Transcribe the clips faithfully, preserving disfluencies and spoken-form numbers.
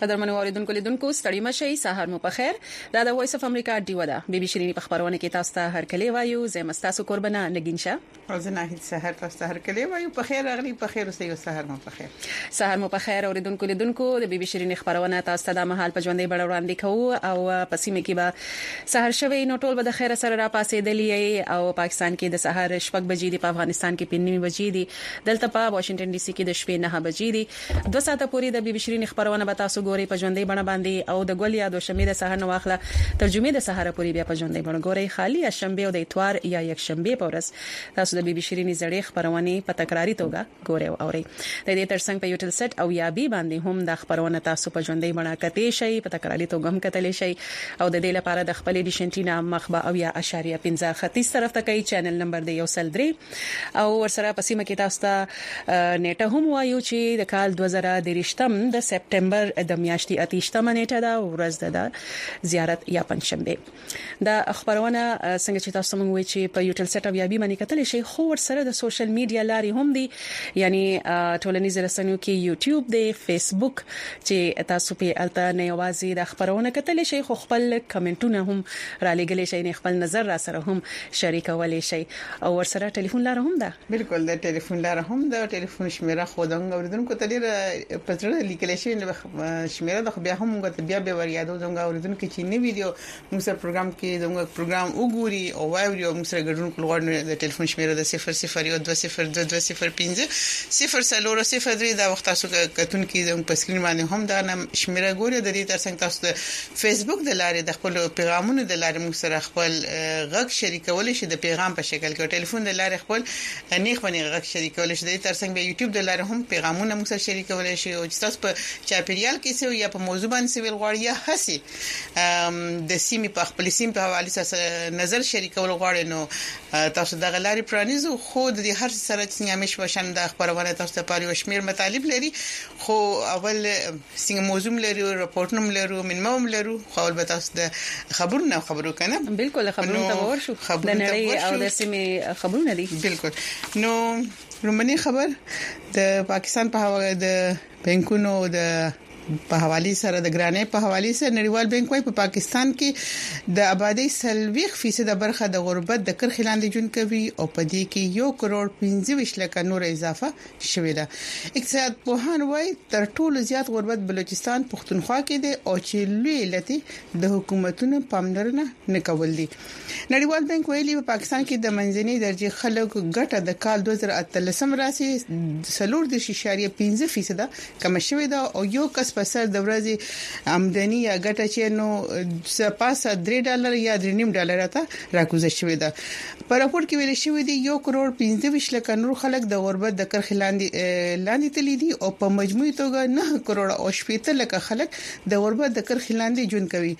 قدرمنو اوریدونکو لیدونکو ستړي مشي سحر مو په خیر دا د وایس اف امریکا دیو ده بي بي شيرين په خبرونه کې تاسو ته هر کلی وایو زه مستاسو قربانه نگینشه او زه نه هیڅ سحر تاسو ته هر کلی وایو په خیر اغلی په خیر اوسئ سحر مو په خیر سحر مو په خیر اوریدونکو لیدونکو د بي بي شيرين خبرونه تاسو ته د محل په ژوندۍ بڼه وړاندې کوو او پسیمه کې به سحر شوي نو ټول به د خیر سره را پاسې دلی او پاکستان کې د سحر شپږ بجې دی په افغانستان کې پنځه بجې دی دلته په واشنگټن ډي سي کې د شپې نه بجې دی دوه ساعته پورې د بي بي شيرين خبرونه به تاسو ګوري په ژوندۍ بڼه باندې او د ګولیا د شنبه د سحر نو واخله ترجمه د سحر پورې بیا په ژوندۍ بڼه ګوري خالي شنبه او د اتوار یا یک شنبه په ورځ تاسو د بي بي شيرين زړې خبرونه په تکراری توګه ګوري او اوري د دې ترڅنګ په یوټل سټ او یا بي باندې هم د خبرونه تاسو په ژوندۍ بڼه کتې شي په تکراری توګه هم کتلی شي او د دې لپاره د خپل ډیشنټینا مخبه او یا اشاریه پنځه ختیځ طرف ته کوي چینل نمبر دی یو سل درې او ورسره پسیمه کې تاسو ته نیټه هم وایو چې د کال دوه زره درشتم د سپټمبر د میاشتې اتیشتمه نیټه دا ورځ د زیارت یا پنځشنبه دا خبرونه څنګه چې تاسو موږ وی چې په یوټل سټ او یا بي باندې کتل شي خو ورسره د سوشل میډیا لاري هم دي یعنی ټولنیز رسنیو کې یوټیوب دی فیسبوک چې تاسو په الته نه یوازې د خبرونه کتل شي خو خپل کمنټونه هم را لګل شي نه خپل نظر را سره هم شریکول شي او ورسره ټلیفون لار هم ده بالکل د ټلیفون لار هم ده ټلیفون شمیره خودنګ اوریدونکو ته ډیره پټره لیکل شي شمیره د بیا هم غوته بیا به ور یادو زموږ اوریدونکو چې نی ویډیو موږ سره پروګرام کې زموږ پروګرام وګوري او وایو موږ سره ګډون کول د ټلیفون شمیره د صفر صفر یو دوه صفر دوه دوه صفر پنځه صفر سلور صفر درې دا وخت تاسو کتون کې زموږ په سکرین باندې هم دا شمیره ګوري د دې ترڅنګ تاسو د فیسبوک د لارې د خپل پیغامونو د لارې موږ سره خپل غږ شریکول شي د پیغام په شکل کې ټلیفون د لارې خپل نیخ باندې غږ شریکول شي د ترڅنګ به یوټیوب د لارې هم پیغامونه موږ سره شریکول شي او چې تاسو په چاپیریال کې سو یا په موضوع باندې سویل غواړئ یا هسي د سیمې په خپل سیم په حواله سره نظر شریکول غواړئ نو تاسو د غلاري پرانیزو خو د هر سره چې همیش وشن د خبرونه تاسو ته پاره شمیر مطالب لري خو اول څنګه موضوع لري راپورټ نوم لرو منموم لرو خو اول به تاسو د خبرونه خبرو کنه بالکل خبرونه ته ورشو د نړۍ او د سیمې خبرونه دي بالکل نو رومني خبر د پاکستان په حواله د بانکونو د په حواله سره د ګرانې په حواله سره نړیوال بانک وايي په پاکستان کې د آبادی سلويخ فیصد برخه د غربت د کرخ لاندې جون کوي او په دې کې یو کروڑ پنځه ویشت لک نور اضافه شوې ده اقتصاد پوهان وايي تر ټولو زیات غربت بلوچستان پښتونخوا کې دي او چې لوی لته د حکومتونو پاملرنه نه کول دي نړیوال بانک ویلي په پاکستان کې د منځنۍ درجه خلکو ګټه د کال دوه زره اتلسم راسي سلور د شیشاریه پنځه فیصد کم شوې ده او یو کس په سر د ورځې آمدنی یا ګټه چې نو سپاسه درې ډالر یا درې نیم ډالر ته راکوزه شوې ده په راپور کې ویل شوی دی یو کروڑ پنځه ویشت لک نور خلک د غربت د کرخ لاندې لاندې تللی دي او په مجموعي توګه نه کروڑ او شپږ لک خلک د غربت د کرخ لاندې ژوند کوي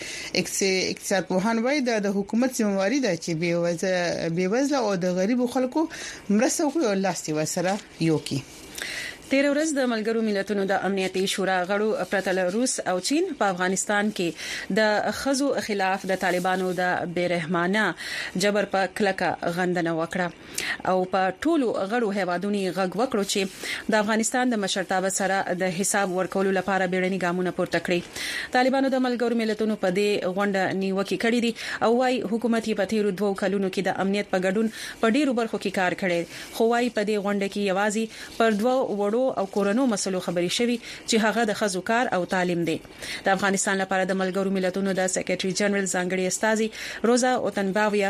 اقتصاد پوهان وایي د حکومت ذمہواری ده چې بې وزله او د غریب خلکو مرسته وکړي او لاستي وسره یو کی تیر ورځ د ملګرو ملتونو د امنیتي شورا غړو پرتل روس او چین په افغانستان کې د خزو خلاف د طالبانو د بیرحمانه جبر په کلکه غندنه وکړه او په ټولو غړو هیوادونو غږ وکړو چې د افغانستان د مشرتابه سره د حساب ورکولو لپاره بیړني ګامونه پورته کړي طالبانو د ملګرو ملتونو په دې غونډه نیوکه کړې دي او وايي حکومت په تیرو دوه کلونو کې د امنیت په ګډون په ډیرو برخو کې کار کړی خو وايي په دې غونډه کې یوازې پر دوه وړو او کورونو مسلو خبري شوی چې هغه د خزو کار او تعلیم دی د افغانستان لپاره د ملګرو ملتونو د سیکریټري جنرال ځانګړي استاذي روزا اوتنباویا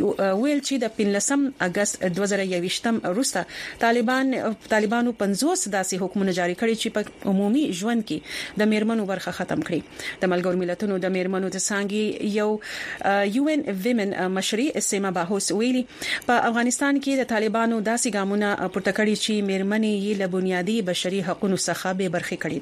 ویل چې د پنځم اگست دوه زره یوویشتم وروسته طالبان طالبانو پنځوس داسې حکومت جاری کړي چې په عمومي ژوند کې د میرمنو برخه ختم کړي د ملګرو ملتونو د میرمنو د څنګه یو یو ان ویمن مشري اسما باهوس ویلي په افغانستان کې د طالبانو داسې ګامونه پورته کړي چې میرمنې یې له بنیادی بشري حقوقو څخه به برخې کړې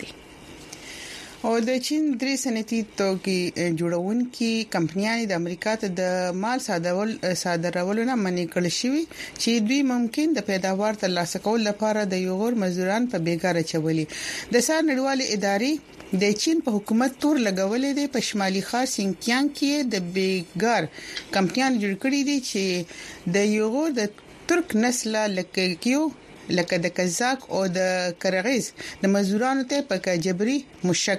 دي او د چین درې صنعتي توکي جوړونکي کمپنیانې د امریکا ته د مال صادرول صادرولو نه منع کړل شوی چې دوی ممکن د پیداوار ترلاسه کول لپاره د یوغور مزدوران په بیګار چولي د سار نړیوال ادارې د چین په حکومت تور لګولې دي په شمالي ښار سینکیانګ کې د بیګار کمپنیان جوړ کړي دي چې د یوغور د ترک نسل لکه کیو لکه د کزاک او د کرغیز د مزدورانو ته په جبري مشقت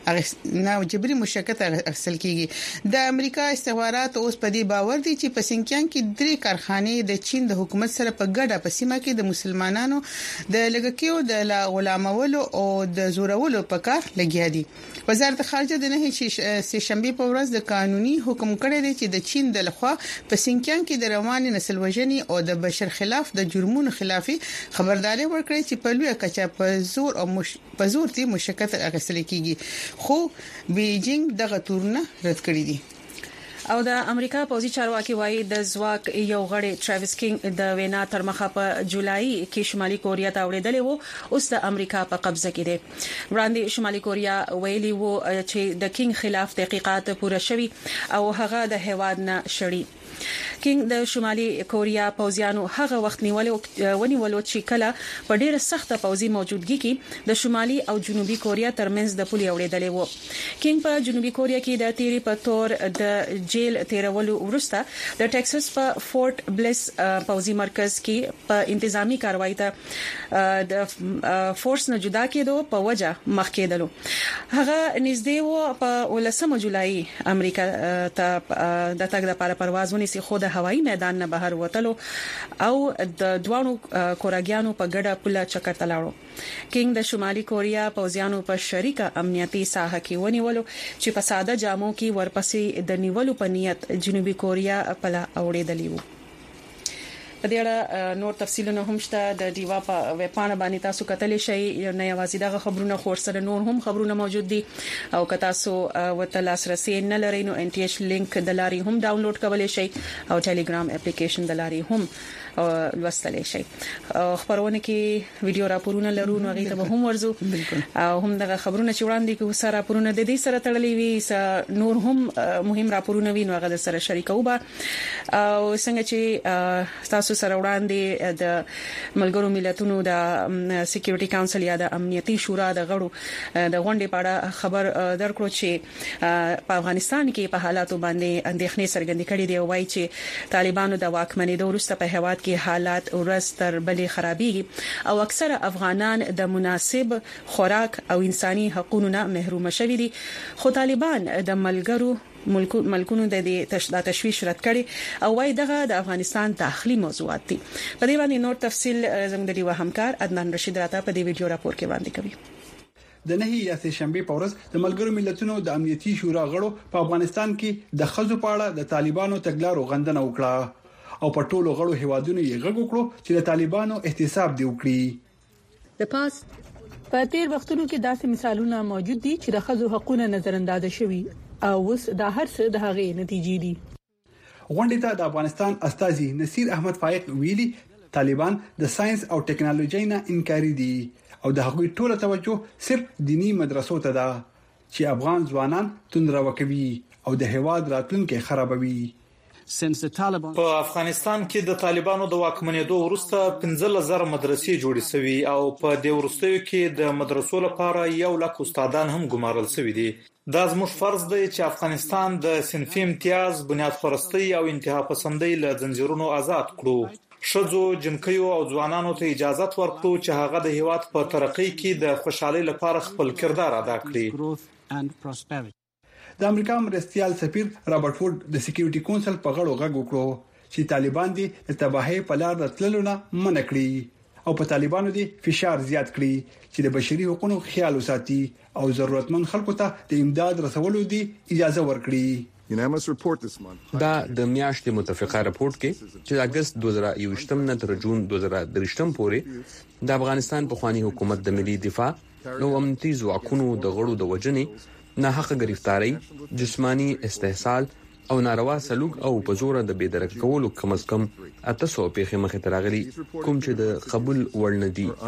نه جبري مشکت اخیستل کیږي. د امریکا استخبارات اوس په دې باور دي چې په سینکیان کې درې کارخانې د چین د حکومت سره په ګډه په سیمه کې د مسلمانانو د لګکیو د غلامولو او د زورولو په کار لګیا دي. وزارت خارجه د نه سه شنبه په ورځ د قانوني حکم کړی دی چې د چین د لخوا په سینکیان کې د رواني نسل وژنې او د بشر خلاف د جرمونو خلافي خبرداري ورکړي چې په لوی کچا په زور او مش... په زور دي مشکت اخیستل کیږي، خو بیجینګ دغه تورنه رد کړی دي. او د امریکا پوزي چارواکي وایي د ځواک یو غړی ټریویس کینګ د وینا تر مخه په جولای کې شمالي کوریا ته وړاندې وو، اوس د امریکا په قبضه کې دی. وړاندې شمالي کوریا ویلي وو چې د کینګ خلاف تحقیقات پوره شوي او هغه د هواد نه شړي. کینګ د شمالي کوریا پوزیانو هغه وخت نیولو ونیولو چې کله په ډیره سخته پوزي موجودګي کې د شمالي او جنوبي کوریا ترمنځ د پولي اورېدلې وو. کینګ په جنوبي کوریا کې د تیری په تور د جیل تیرولو ورسته د ټکساس په فورټ بلیس پوزي مرکز کې په انتظامی کاروایی ته د فورس نه جدا کېدو په وجه مخ کېدلو. هغه نږدې وو په ولسمه جولای امریکا ته د تګ لپاره پرواز ونیسي، خو د هوایي میدان نه بهر وتلو او د دوانو کوراګیانو په ګډه پوله چکر تلاړو. کینګ د شمالي کوریا پوزیانو په شریکه امنیتي ساحه کې ونیولو چې په ساده جامو کې ورپسې د نیولو په نیت جنوبي کوریا په لا اوړېدلی وو. په دې اړه نور تفصیلونه هم شته د ډیوا په ویب پاڼه باندې تاسو کتلی شئ. نه یوازې دغه خبرونه خور سره نور هم خبرونه موجود دي او که تاسو ورته لاسرسي نه لرئ نو ان ټي ایچ لینک د لارې هم ډاونلوډ کولی شئ او ټیلیګرام اپلیکیشن د لارې هم لوستلی شئ. خبرونه کې ویډیو راپورونه لرو نو هغه ته هم ورزو او هم دغه خبرونه چې وړاندې کوو سره راپورونه د دې سره تړلې وي، نور هم مهم راپورونه وي نو هغه سره شریکو به او څنګه چې تاسو سره وړاندې د ملګرو ملتونو د سکیورټي کونسل یا د امنیتي شورا د غړو د غونډې په اړه خبر درکړو چې په افغانستان کې په حالاتو باندې اندېښنې څرګندې کړې دي او وايي چې طالبانو د واکمنۍ وروسته په هواد کې حالات ورځ تر بلې خرابېږي او اکثره افغانان د مناسب خوراک او انساني حقوقو نه محروم شوي دي. خو طالبان د ملګرو ملکونو د دې تشویش رد کړي او وايي دغه د افغانستان داخلي موضوعات دي. په دې باندې نور تفصیل زموږ د ډیوا همکار عدنان رشید راته په دې ویډیو راپور کې وړاندې کوي. د نه یا سه شنبه په ورځ د ملګرو ملتونو د امنیتي شورا غړو په افغانستان کې د خزو په اړه د طالبانو تګلارو غندنه وکړه او په ټولو غړو هیوادونو یې غږ وکړو چې د طالبانو احتساب دی وکړي. د پاس په تیر وختونو کې داسې مثالونه موجود دي چې د خزو حقوقونه نظر انداز شوي او اوس د هر څه د هغې نتیجې دي. غونډې ته د افغانستان استاذي نصیر احمد فائق ویلي طالبان د ساينس او ټیکنالوژي نه انکاري دي او د هغوی ټوله توجه صرف دینی مدرسو ته ده چې افغان ځوانان تندرو کوي او د هواد راتلونکي خرابوي. په افغانستان کې د طالبانو د واکمنېدو وروسته پنځه زره مدرسې جوړې شوې او په دې وروستیو کې د مدرسو لپاره یو لک استادان هم ګمارل شوي دي. دا زموږ فرض دی چې افغانستان د صنفي امتیاز، بنیاد پرستی او انتها پسندۍ له زنجیرونو آزاد کړو. شذو، جنکیو او ځوانانو ته اجازه ورکړو چې هغه د هیواد په ترقۍ کې د خوشحالۍ لپاره خپل کردار ادا کړي. د امریکا مرستيال سفیر رابرټ فورد د سکیورټي کونسل په غړو غږ وکړو چې طالبان دي د تباہي په لار راتللو نه منع کړي او په طالبانو دي فشار زیات کړي چې د بشري حقوقو خیال وساتي او ضرورتمن خلکو ته د امداد رسولو دي اجازه ورکړي. دا د میاشتې متفقه راپورټ کې چې د اگست دوه زره یوویشت نه تر جون دوه زره دریشت پورې د افغانستان په خواني حکومت د ملي دفاع نو امنیتي ځواکونو د غړو د وجنې نه حق گرفتاری، جسمانی استحصال او ناروا سلوک او په زور د بيدرک کولو کم از کم اته سو پیښې مخه تراغلي کوم چې د قبول وړ نه دي.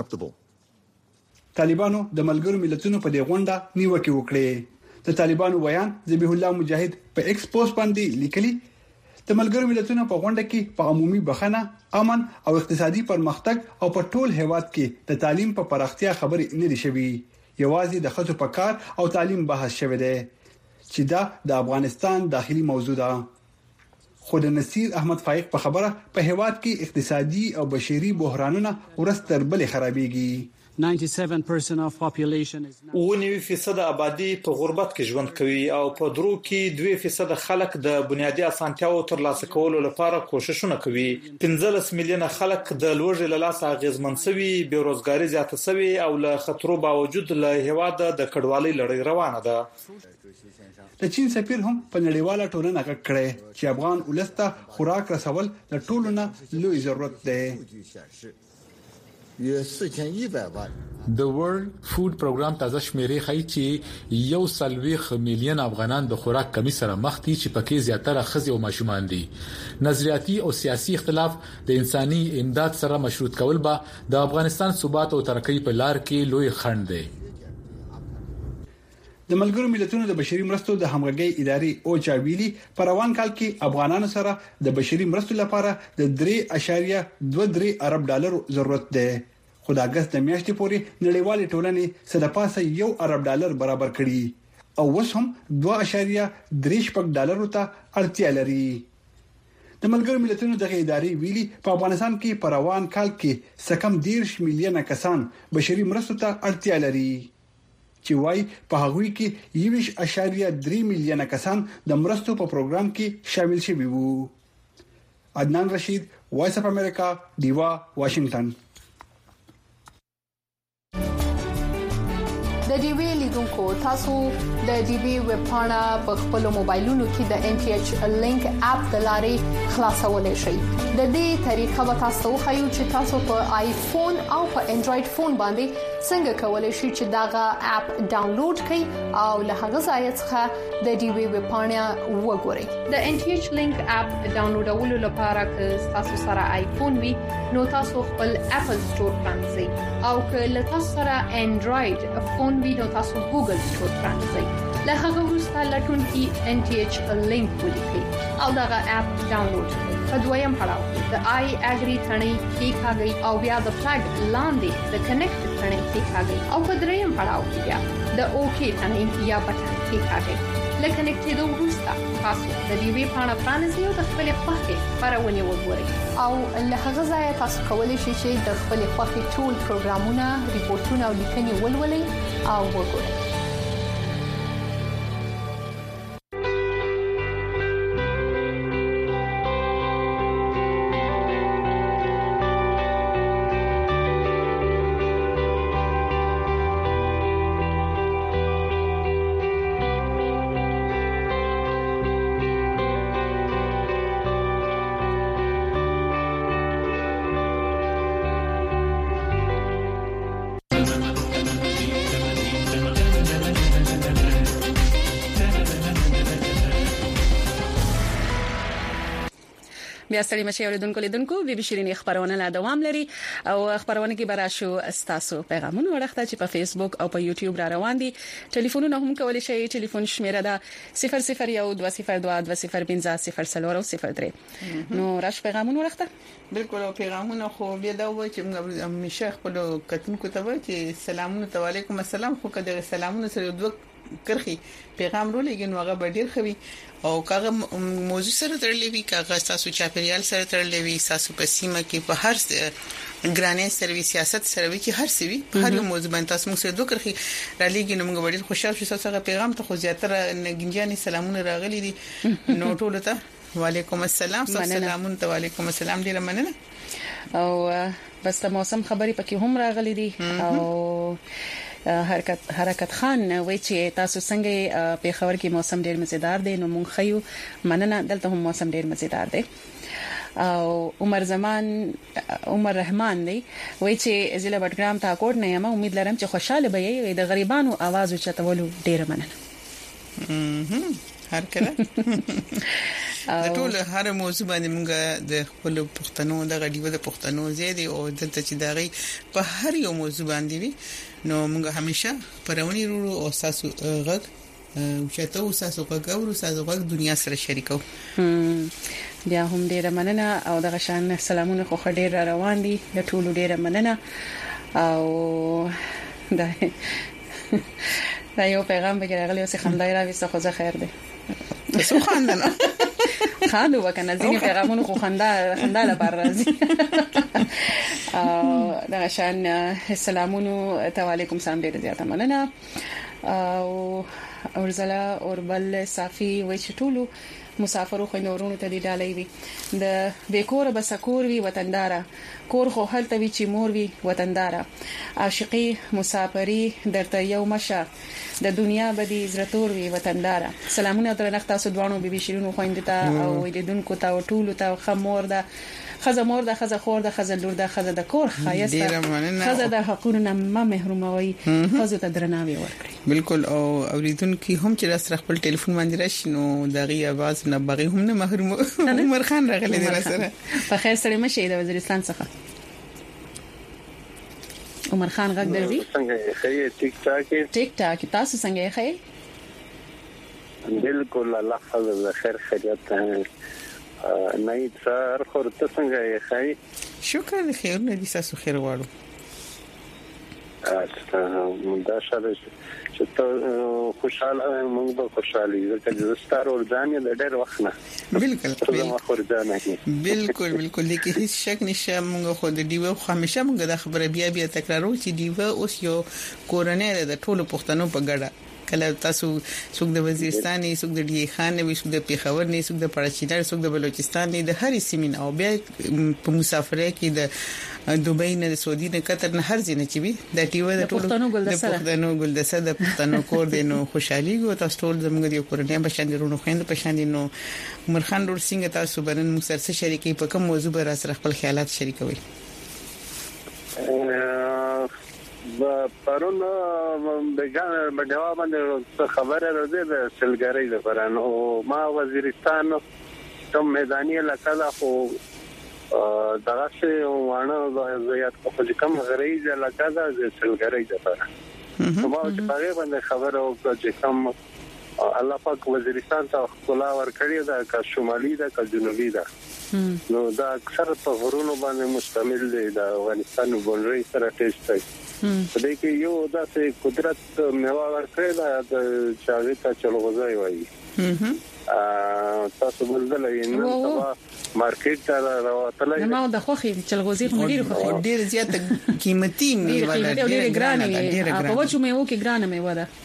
طالبانو د ملګرو ملتونو په دې غونډه نیوکه وکړه. د طالبانو بیان ذبیح الله مجاهد په ایکس پوسټ باندې لیکلي د ملګرو ملتونو په غونډه کې په عمومي بخنه، امن او اقتصادي پرمختګ او په ټول هیواد کې د تعلیم په پراختیا خبرې نه دي شوي. یوازې د خصو په کار او تعلیم بحث شوی دی چې دا د افغانستان داخلي موضوع ده. خو د نصیر احمد فائق په خبره په هیواد کې اقتصادي او بشري بحرانونه ورستر بلې خرابېږي. ninety-seven percent of population is او نوي فیصد آبادی په غربت کې ژوند کوي او په درو کې دوه فیصد خلک د بنیادی اسانتیاو ترلاسه کولو لپاره کوششونه کوي. پنځلس میلیونه خلک د لوږې له لاسه اغیزمن شوي، بیروزګاری زیاته شوي او له خطرو باوجود له هیواد د کډوالۍ لړۍ روانه ده. د چین سفیر هم په نړیواله ټولنه کې کړی چې افغان ولسته خوراک رسول د ټولو نه لوی ضرورت دی. د ورلد فود پروګرام تازه شمیرې ښیي چې یو سلويخ میلیون افغانان د خوراک کمی سره مخ دي چې پکې زیاتره ښځې او ماشومان دي. نظریاتي او سیاسي اختلاف د انساني امداد سره مشروط کول به د افغانستان ثبات او ترقۍ په لار کې لوی خنډ دی. د ملګرو ملتونو د بشري مرستو د همغږي ادارې او چاویلي په روان کال کې افغانانو سره د بشري مرستو لپاره د درې اعشاریه دوه درې ارب ډالر ضرورت دی. خو د اگست د میاشتې پورې نړیوالې ټولنې صد پاسه یو ارب ډالر برابر کړي او اوس هم دوه اعشاریه درې شپږ ډالر ته اړتیا لري. د ملګرو ملتونو دغه ادارې ویلي په افغانستان کې په روان کال کې سکم دیرش میلیونه کسان بشري مرستو ته اړتیا لري چې وايي په هغوی کې یویش اشاریه درې میلیونه کسان د مرستو په پروګرام کې شامل شوي وو. عدنان رشید، وایس اف امریکا، دیوا، واشنگټن. د ډي وی لیدونکو تاسو د ډي وی ویب پاڼه په خپل موبایلونو کې د ان ټي ایچ لینک اپ د لارې خلاصولای شئ. د دې طریقه به تاسو خو چې تاسو په آیفون او په انډراید فون باندې څنګه کولای شئ چې داغه اپ ډاونلوډ کړئ او له هغه ځای څخه د ډي وی ویب پاڼه وګورئ. د ان ټي ایچ لینک اپ ډاونلوډولو لپاره که تاسو سره آیفون وي نو تاسو خپل اپل سٹور پرانځئ او که له تاسو سره انډراید فون وي نو تاسو ګوګل سٹور پرانځئ. له هغه وروسته لټون کې ان ټي ایچ لینک ولیکئ او دغه اپ ډاونلوډ کړئ. په دویم پړاو کې د آی اګری ثنې کلیکاږئ او بیا د فلګ لاندې د کنیکټ ثنې کلیکاږئ او په دریم پړاو کې بیا د اوکی ثنې یا بټن کلیکاږئ. لکه نکټېدو وروسته تاسو د دې وی پاڼه پرانیزئ او د خپل خوښې خبرونه وګورئ او له هغه ځای تاسو کولی شئ چې د خپل خوښې ټول پروګرامونه، ریپورتونه او لیکنې ولولئ او وګورئ. بیا ستړي مشه اوریدونکو لیدونکو بي بي شيرين خبرونه لا دوام لري او خبرونه کې براشو استاسو پیغامونه ورخته چې په فیسبوک او په یوټیوب را روان دي. ټلیفونونه هم کولای شئ. ټلیفون شمیره ده صفر صفر یو دوه صفر دوه دوه صفر پنځه صفر څلور او صفر درې. نو راش پیغامونه ورخته بالکل پیغامونه خو بیا دا و چې موږ همیشه خپل کتونکو ته وایي چې سلامونه علیکم السلام خو کده سلامونه سره دوه کرخي پیغام رو لګین هغه ډیر خوي او کاغه موضوع سره تړلې وي کاغه تاسو چاپیریال سره تړلې وي تاسو په سیمه کې په هر ګرانې سرویس سیاست سره وي چې هر څه وي په هر موضوع باندې تاسو موږ سره دوه کرخي را لګین موږ ډیر خوشاله شو تاسو پیغام ته خو زیاتره نګنجاني سلامونه راغلي دي نو ټول ته وعلیکم السلام سلامونه ته وعلیکم السلام ډیر مننه او بس د موسم خبري پکې هم راغلي دي او حرکت حرکت خان وای چې تاسو څنګه په خبر کې موسم ډیر مزیدار دی نو مونږ خيو مننه دلته هم موسم ډیر مزیدار دی. او عمر زمان عمر رحمان دی وای چې ضلع بټګرام ته کوټ نه یم امید لرم چې خوشاله به یې د غریبانو आवाज چتولو ډیر مننه. هر کله د ټول هر موضوع باندې موږ د خپل پښتنو د غډیو د پښتنو زیاده او دلته چې داغي په هر یو موضوع باندې وي نو موږ همیشه پرونی ورو او تاسو غږ او چې تاسو غږ او تاسو غږ دنیا سره شریکو. بیا هم ډیره مننه او دغه شان سلامونه خو ډیر روان دي د ټولو ډیره مننه او دا دا یو پیغام به راغلی او څه خندای راوي څه خو خیر دی څه خندنه خاندو وکنه ځینې پیغامونه خو خندا خندا لپاره راځي دا شان سلامونو ته وعلیکم سلام ډیر زیاته مننه او اورزلا اوربل صافي وچټولو مسافرو خو نورونو ته دی ډالۍ وي د بیکور بسکور وی وطندارا کور خو هلته وی چې مور وی وطندارا عاشقي مسافري درته یو مشه د دنیا بدی زرتور وی وطندارا سلامونه درنښت تاسو دوانو بي بي شیرینو خويندتا او لیدونکو ته ټولو ته خمور ده خزه مور ده خزه خور ده خزه لور ده خزه د کور خایسته خزه د حقونو نه ما محروموي خزه ته درناوي ورکړي بالکل او اوریدونکو هم چې راس خپل ټلیفون باندې راشي نو دغه आवाज نه بغي هم نه محروم عمر خان راغلی دی سره په خیر سره مشه د وزیرستان څخه عمر خان غږ درځي څنګه خیر ټیک ټاک ټیک ټاک تاسو څنګه خیر بالکل الله حافظ خیر خیریت نه سر خورته څنګه خیر شکر خیر نه دي تاسو خیر غواړو اته دا شاله چې ته خوشاله موږ به خوشالي ځکه ستاره ورځانه د ډېر وخت نه بالکل بالکل بالکل دي کې هیڅ شک نشه موږ خو د دیو همیشه موږ د خبره بیا بیا تکرارو چې دیو اوس یو کورنۍ د ټولو پښتنو په ګډه کله تاسو څوک د وزیرستان نه څوک د ډی خان نه څوک د پیښور نه څوک د پړچینار څوک د بلوچستان نه د هرې سیمین او بیا په مسافرۍ کې د دوبۍ نه د سعودي نه قطر نه هر ځای چې وي د ټیو د ټولو د پښتنو ګلدسه د پښتنو کور دی نو خوشحالي ګو تاسو ټول زموږ د کورنۍ په شان درونو خويند په شان دي نو عمر خان ډور سنگ تاسو برن موږ سره شریکي په کوم موضوع به را سره خپل خیالات شریکوي پرون بګا بډوا باندې خبره راځي د سلګری د پران او ما وزیرستان کوم میداني علاقه خو دغه څه وانه زیات په کوم غریزه علاقه د سلګری د پران نو ما چې هغه باندې خبره او چې کوم الله پاک وزیرستان ته خلا ورکړی دا کا شمالي دا کا جنوبي دا نو دا اکثر په غرونو باندې مشتمل دی دا افغانستان باندې سره ټیسټ دی په دې کې یو داسې قدرت میوه ورکړی دا د چاغې ته چلغوزای وایي تاسو بلدلې نن سبا مارکیټ ته راوتلې نو د خوخي چلغوزي هم ډیر خوخي ډیر زیات قیمتي میوه ده ډیر ګرانه ده په وچو میوه کې ګرانه میوه ده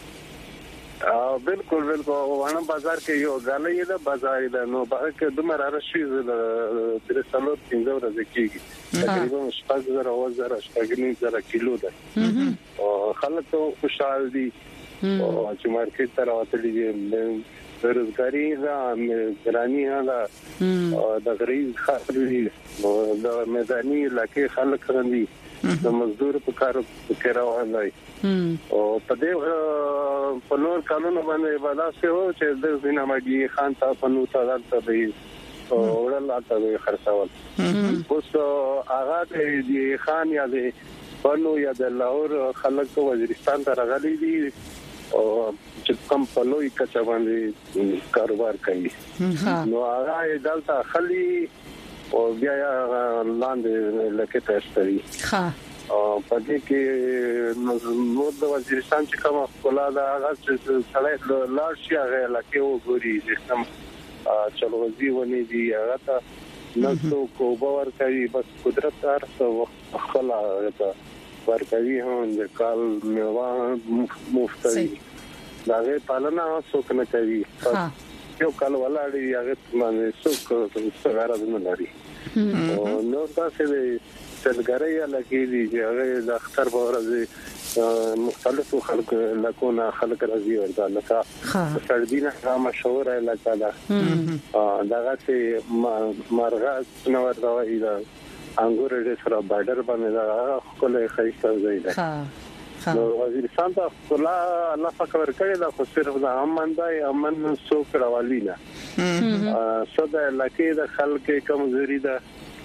ا بالکل بالکل وانا بازار کې یو غالۍ ده بازار ده نو به کې دومره راشي د درسلو څنګه ورځ کېږي تقریبا شپږ زره او زره شپږ زره کیلو ده او خلک خوشاله دي او چې مارکیټ ته راوتلي دي بیروزګاری دا ګرانی دا د غریب خلک د میداني علاقې خلک راندي د مزدور په کار کې راوځي او په دې په نور قانون باندې ودا څه و چې د زینامګي خان ته په نو تعداد ته دی او ورل ته خرڅول اوس هغه د خان یا د بنو یا د لاهور خلک وزیرستان ته راغلي دي او چې کوم په لوی کچا باندې کاروبار کوي نو هغه دلته خلی او بیا لاندې لکه تاسو ها او په دې کې نو د وزیرستان چې کومه خپل دا هغه چې سړی لاړ شي هغه لکه وګوري چې کوم چلوځي ونی دی هغه ته نو کو باور کوي بس قدرت ارسه خلا هغه ورکوي هم د کال میوه مفتي داغه پالنا څوک نه کوي یو کال ولاړی هغه باندې څوک څنګه نه لري نو تاسو سلګری لکه دي چې هغه د اختر په ورځ مختلفو خلک لکونه خلک راځي ورته لکه سردینه هغه مشهور علاقه ده دغه چې مرغه نو ورته وایي دا انګور دې سره بارډر باندې دا خپل خیسته ځای ده نو وزیرستان ته خلا الله فکر کړی دا خو صرف د امن دی امن سو کړوالی نه صدا لکه د خلک کمزوري ده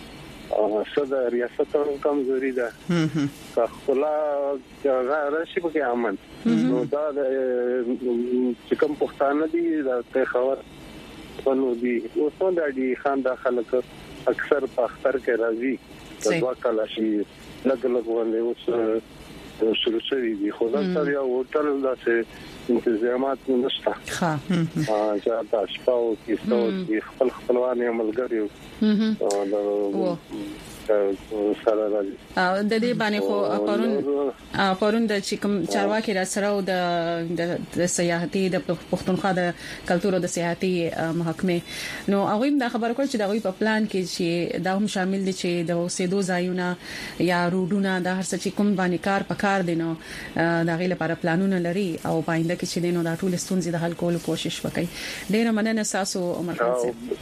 صدا ریاست کمزوري ده خلا راشي په امن نو دا چې کوم پښتانه دي دا ته خبر ونو دي اوس نو د دې خان د خلک اکثر په اختر کې راځي د وا کله شي لګ لګ باندې اوس شروع شوی دي خو دا سره یو هوټل داسې انتظامات نشته ها ا چې تاسو په کې څو خپل خپلوان عملګری او سره راځي او د دې باندې خو پرون پرون د چکم چارواکي را سره او د د سیاحتي د پښتونخوا د کلتور او د سیاحتي محکمه نو هغه هم دا خبر کول چې دا غوي په پلان کې چې دا هم شامل دي چې د اوسېدو ځایونه یا روډونه د هر څه چې کوم باندې کار پکار دي نو دا غي لپاره پلانونه لري او پاینده کې چې دینو دا ټول ستونزې د حل کولو کوشش وکړي ډیر مننه تاسو عمر خان صاحب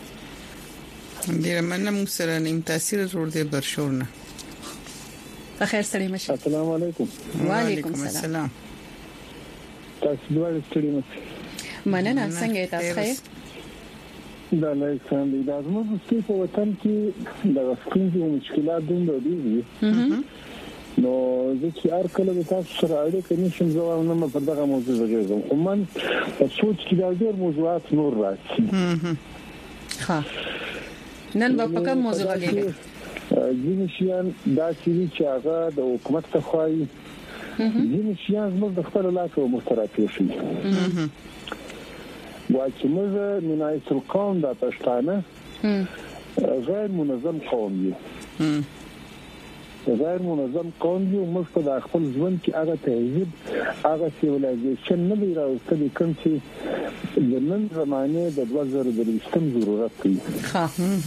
ډیر مننه موږ سره نیم تاثیر ورور دي برشورنه بخیر سلام شه السلام علیکم وعلیکم السلام تاسو دوه ستړي مننه څنګه تاسو ښه دا نه څنګه دا زموږ په وطن کې د ستونزې او مشکلات دومره دي نو ځکه هر کله د تاسو سره اړیکه نشم زه نو په دغه موضوع راځم خو من په سوچ کې دا ډېر موضوعات نور راځي ها نن په کوم موضوع کې ځینې شیان دا چې هغه د حکومت ته خوایي ځینې شیان موږ د خپل لاس او مستراکې شي واچ موږ منایت القوم د پښتانه غیر منظم قوم دي غیر منظم قوم یو مخ په خپل ژوند کې هغه تهذیب هغه سیویلایزیشن نه دی راوستل کوم چې د نن زمانه د دوه زره درېشتم ضرورت دی ها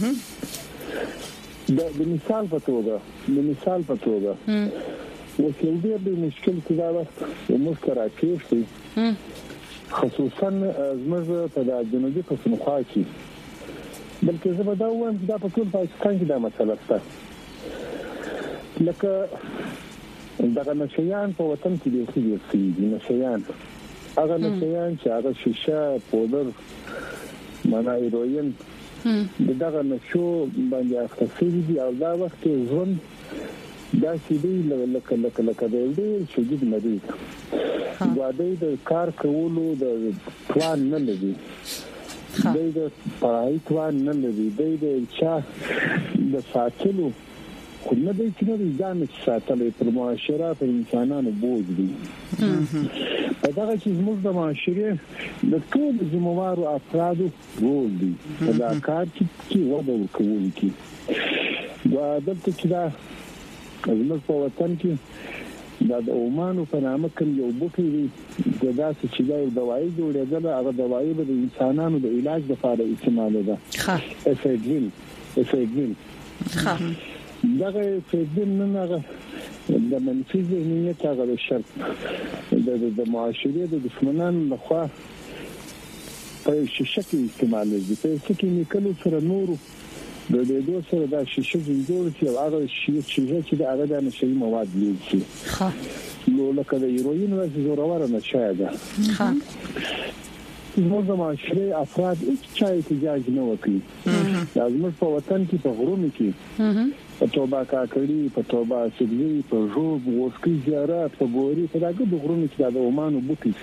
د مثال په توګه د مثال په توګه وکیل دی د مشکل کې دا وخت مشترکې شي خصوصا زموږ په جنوبي پښتونخوا کې بلکې زه به دا وایم دا په ټول پاکستان کې دا مسله ده لکه دغه نشيان په وطن کې دي چې دي نشيان هغه نشيان چې هغه شیشه پودر معنا هیروین دغه نشو باندې اختصاصي دي او دا وخت ژوند دا چې دی لکه لکه لکه دی شدید مریض واده د کار کولو د پلان نه لري د پای توان نه لري د چا د ساتلو خو نه دی چې نه ځان ساتلې پر معاشره پر انسانانو بوج دي په دغه چې زموږ د معاشره د ټول ذمہوارو افرادو رول دی په دا کار کې وده کوونکی دا دلته چې دا زموږ په وطن کې دا د اومانو په نامه کوم یو بوټی دی د داسې چې دا یو دوايي جوړېدل هغه دوايي به د انسانانو د علاج لپاره استعمالېده ښه افیډرین افیډرین ښه دغه فیدن نه د منفي ذهنیت هغه د شرط د د معاشري د دښمنانو لخوا په شیشه کې استعمال دي په کې نکلو سره نور د دې دوه سره د شیشه جوړ شي او هغه شیشه چې د هغه د نشي مواد لري ښه نو لکه د هیروین راځي زوروره نشه ده ښه زموږ معاشره افراد هیڅ چا احتجاج نه وکړي لازم په وطن کې په غرونو کې په توبه کاکړي په توبه سګري په جوب وسکي زیارت په بوري په دغه د غرونو کې د اومانو بوټي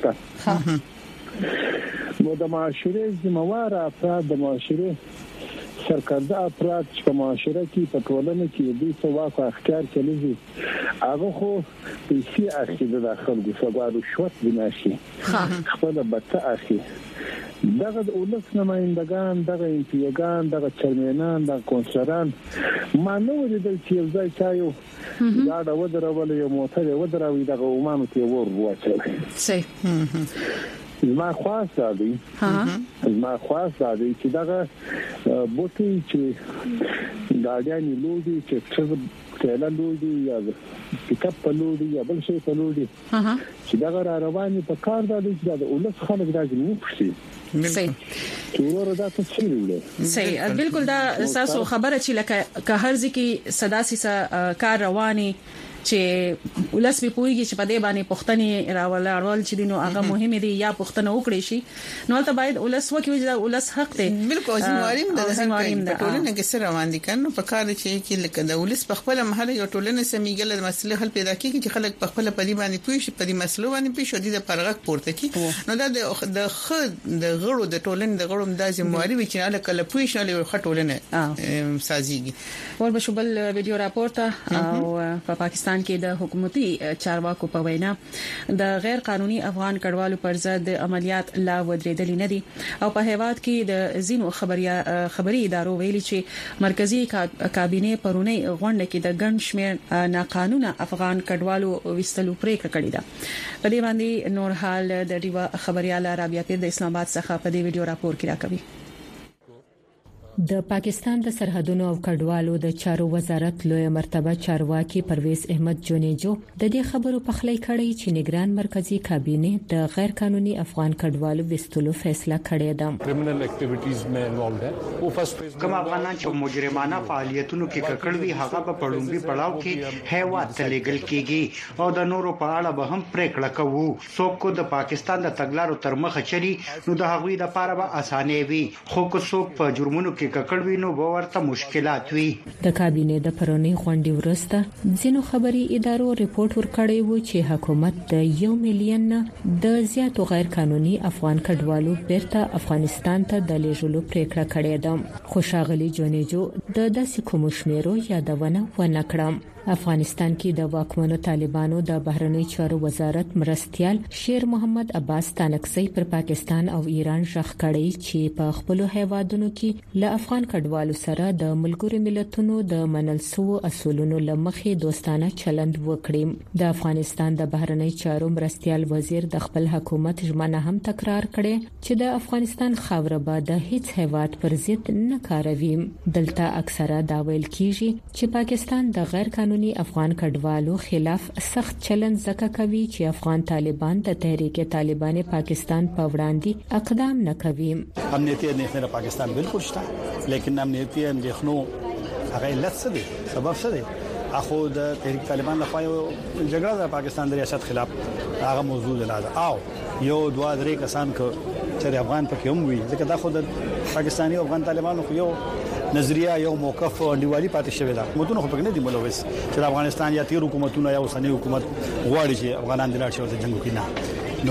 شته نو د معاشره ذمہوار افراد د معاشره سرکرده افراد چې په معاشره کې په ټولنه کې د ثواب اختیار کوي هغه خو پیسې اخیده د خلکو څخه رشوت بناشي خپل بته اخی دغه د اولس نمائندگان دغه انتیګان دغه چرمنان دغه کونسلران ما نو د چې ځای چایو دا د ودرول یو موټر ودروي دغه ومانو ته ور وچه صحیح ما خواست دی ها ما خواست دی چې دغه بوتي چې ګاډیانی لودي چې څه کله لودي یا پیک اپ لودي یا بل شي په لودي چې دغه را رواني په کار دی چې د اولس خلک راځي نو پښتي صحیح ټول دا څه ویل صحیح بالکل دا تاسو خبره چې لکه که هر ځکه صداسي کار رواني چې ولس به پويږي چې په دې باندې پښتني راولارول چې دینو هغه مهمه دي یا پښتنه وکړي شي نو ته باید ولس وکوي چې ولس حق دی بالکل زمواریم د زمواریم د ټولنې کې سره روان دي کنه په کار چې کې لکه د ولس په خپل محل یو ټولنې سمېګل د مسلې حل پیدا کیږي چې خلک په خپل پدی باندې پوي شي پدی مسلو باندې پوي شي د پرغک پورته کی نو دا د خد د غړو د ټولنې د غړو د زمواري چې نه کله پوي شي له خټولنه سازيږي ور بشبل ویډیو راپورټ او په پاکستان پاکستان کې د حکومتي چارواکو په وینا د غیر قانوني افغان کډوالو پر ضد عملیات لا ودرېدل نه دي او په هیواد کې د زینو خبري خبري ادارو ویلي چې مرکزی کابینه پرونی غونډه کې د ګڼ شمېر ناقانونه افغان کډوالو وستلو پریکړه کړې ده. په دې باندې نور حال د ډیوا خبرياله رابعه پیر د اسلام آباد څخه په دې ویډیو راپور کې راکوي. د پاکستان د سرحدونو او کډوالو د چارو وزارت لوی مرتبه چارواکي پرویز احمد جونیجو د دې خبرو په خلای کړی چې نگران مرکزی کابینه د غیر قانوني افغان کډوالو وستلو فیصله کړې ده. کرمینل اکټیویټیز مې انوالوډ ده او فرست کوم افغانان چې مجرمانه فعالیتونو کې ککړوي هغه په پړومبي پړاو کې هیواد ته لېګل کیږي او د نورو په اړه به هم پریکړه کوو. څوک د پاکستان د تګلارو تر مخه چلی نو د هغوی د لپاره به اسانه وي خو کو څوک په جرمونو کې ککړوي نو به ورته مشکلات وي. د کابینه د پرونی غونډې وروسته ځینو خبري ادارو ریپورت ورکړی و چې حکومت د یو میلیون د زیاتو غیر قانوني افغان کډوالو بیرته افغانستان ته د لیږلو پریکړه کړې ده. خوشاغلی جونیجو د داسې کوم شمیرو یادونه ونه کړم. افغانستان کې د واکمنو طالبانو د بهرنی چارو وزارت مرستيال شیر محمد عباس تانکسي پر پاکستان او ایران ژغ کړی چې په خپل هیوادونو کې له افغان کډوالو سره د ملګرو ملتونو د منل سو اصولونو لمخې دوستانه چلند وکړي. د افغانستان د بهرنی چارو مرستيال وزیر د خپل حکومت ژمنه هم تکرار کړي چې د افغانستان خاوره به د هیڅ هیواد پر ضد نه کاروي. دلته اکثره دا ویل کیږي چې پاکستان د غیر قانوني افغان کډوالو خلاف سخت چلند زکه کوي چې افغان طالبان د تحریک طالبان پاکستان په وړاندې اقدام نه کوي. امنیتي اندېښنې د پاکستان بالکل شته لیکن امنیتي اندېښنو هغه علت څه دي سبب څه دی اخو د تحریک طالبان لخوا یو جګړه د پاکستان د ریاست خلاف هغه موضوع ده او یو دوا درې کسان کو چې افغان پکې هم وي ځکه دا خو د پاکستاني او افغان طالبانو خو یو نظریه یو موقف نیوالی پاتې شوی دا متونه خو پکې نه دی ملوث چې افغانستان یا تیر حکومتونه یا اوسنی حکومت غواړي چې افغانان د لاړ شي د جنگ وکړي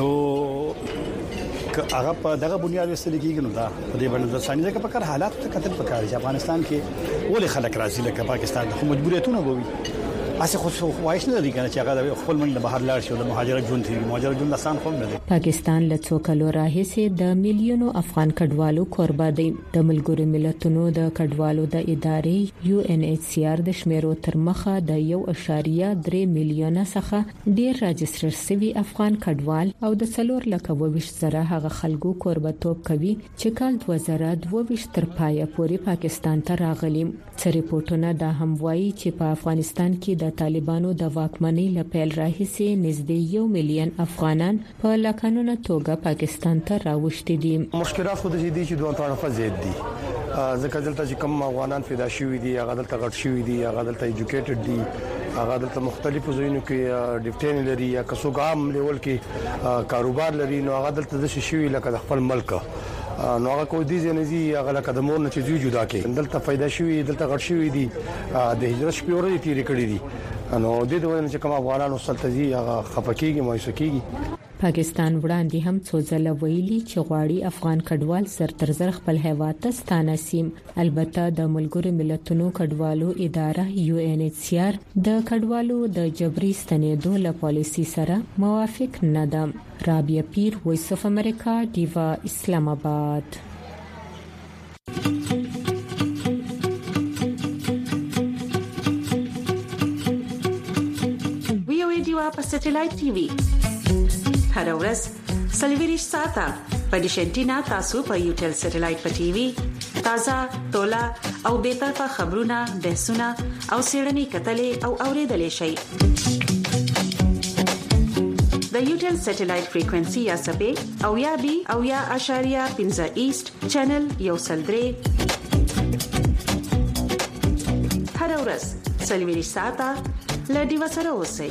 نو هغه په دغه بنیاد وسل کېږي نو دا په دې باندې د ثاني ځکه په کار حالات ته کتل پکاري چې افغانستان کې ولې خلک راځي لکه پاکستان خو مجبوریتونه وي اسه خو خواهش نه لري کنه چې هغه خپل منډه بهر لاړ شي د مهاجرت ژوند دی مهاجرت ژوند آسان خو نه دی. پاکستان له څو کلو راهیسې د میلیونو افغان کډوالو کوربه دی. د ملګرو ملتونو د کډوالو د ادارې یو ان ایچ سی آر د شمیرو تر مخه د یو اشاریه درې میلیونه څخه ډیر راجستر شوی افغان کډوال او د څلور لک وویش زره هغه خلکو کوربتوب کوي چې کال دوه زره دوه ویشت تر پایه پورې پاکستان ته راغلي. څه ریپورتونه دا هم وایي چې په افغانستان کې د طالبانو د واکمنۍ لپاره راهیسې نږدې یو میلیون افغانان په لاقانونه توګه پاکستان ته راوښتي دي. مشکلات خو د دې چې دوه طرفه زیات دي ځکه دلته چې کوم افغانان پیدا شوي دي هغه دلته غټ شوي دي هغه دلته ایجوکیټډ دي هغه دلته مختلفو ځایونو کې ډیپټین لري یا کڅوګ عام لیول کې کاروبار لري نو هغه دلته د شي لکه د خپل ملک نو هغه کوم دي ځنځي هغه لکه د مور نه چې جوړ کې دلته پیدا شوي دلته غټ شوي دي د هجرت شپورې تیری کړې دي نو د دې ونه چې کوم افغانان وسلتزي هغه خپکیږي مایوسکیږي. پاکستان وړاندې هم څو ځله ویلي چې غواړي افغان کډوال سر تر سر خپل هیواد ته ستانه سیم. البته د ملګرو ملتونو کډوالو اداره یو ان ایچ سی آر د کډوالو د جبري ستنېدو له پالیسي سره موافق نه ده. رابعه پیر وایس اف امریکا دیوا اسلام آباد. وی او دیوا په سټلایټ ټي وي هر ورځ سلویریش ساته په ډیشنټینا تاسو په یوټل سټلایټ په ټي وي تازه تولا او به طرفه خبرونه بحثونه او سیړنی کتلې او اوریدلې شي. د یوټل سټلایټ فریکوئنسي یا سپې او یا بي او یا اشاریه پنځه ایست چینل یو سلدري هر ورځ سلویریش ساته لډي وسره اوسئ.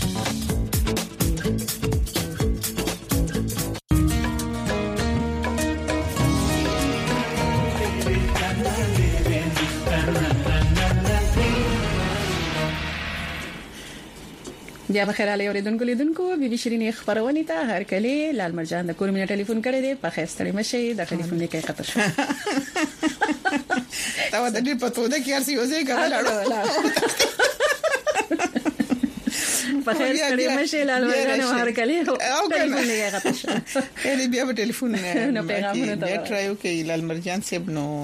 بیا بخیر علی اوریدونکو لیدونکو بي بي شيرين خبرونه ته هر کله لال مرجان د کورمینه ټلیفون کړی دی په خستړی مشه د ټلیفون کې خطر شو تا و د دې پتو ده کې ارسي وځي کړه په خیر سره مشه لال مرجان مهار کلی او ټلیفون یې غته اې بیا په ټلیفون نه پیغامونه ته ټرایو کې لال مرجان سیب نو